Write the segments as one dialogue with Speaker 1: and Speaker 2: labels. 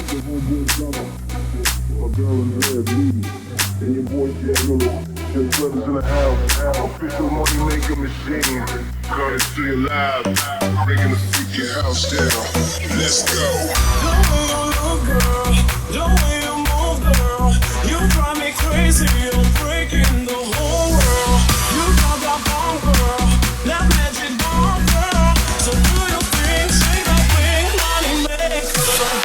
Speaker 1: your homeboy summer. My girl in the red lead. And your boy Jay Miller. Just brothers in the house. Official money making machine. Coming to you live. Making the freak your house down. Let's go.
Speaker 2: The way you look, girl. The way you move, girl. You drive me crazy. You're breaking the whole world. You got that bomb, girl. That magic bomb, girl. So do your thing, say that thing, money maker.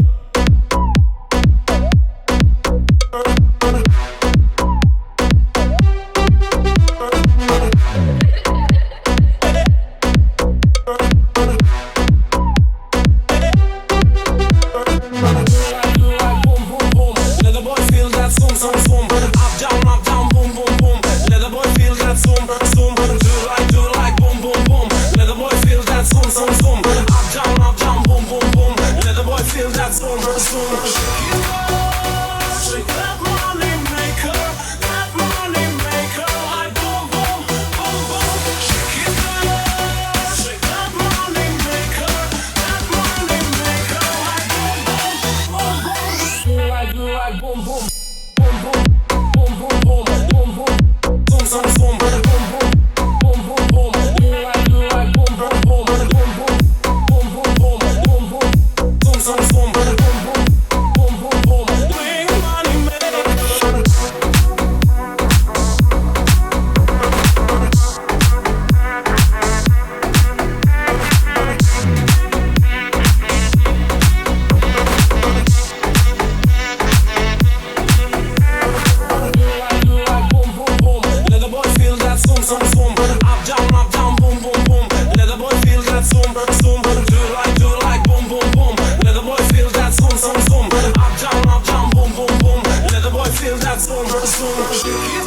Speaker 3: Up, down, boom, boom, boom. Let the boy feel that zoom, zoom.